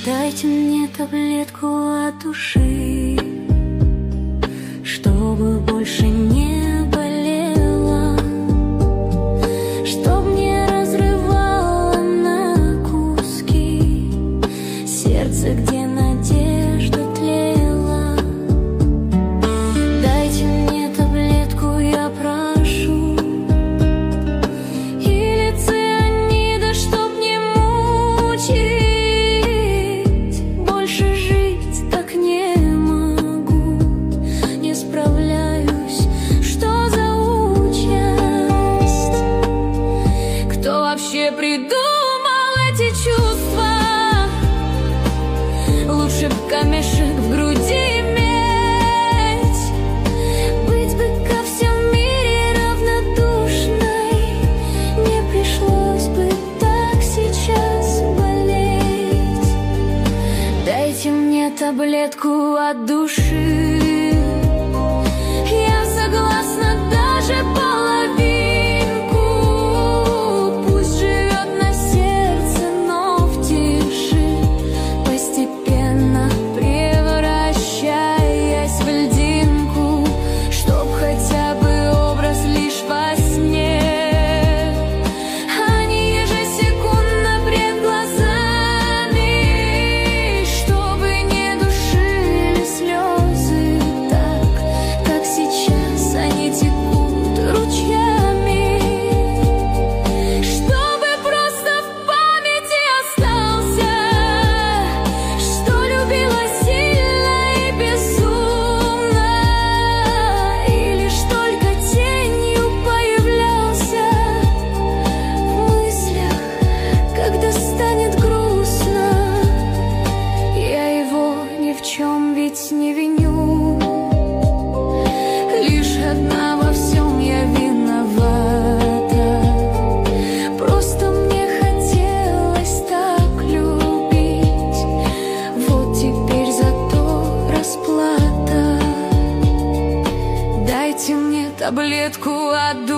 Дайте мне таблетку от души, чтобы больше не болело, чтоб не разрывало на куски сердце, где надежда тлела. Дайте мне таблетку, я прошу, или цианида, чтоб не мучить. Вообще придумал эти чувства? Лучше б камешек в груди иметь, быть бы ко всем мире равнодушной, не пришлось бы так сейчас болеть. Дайте мне таблетку от души, я согласна даже половину. Не виню, лишь одна во всем я виновата. Просто мне хотелось так любить, вот теперь зато расплата. Дайте мне таблетку от души.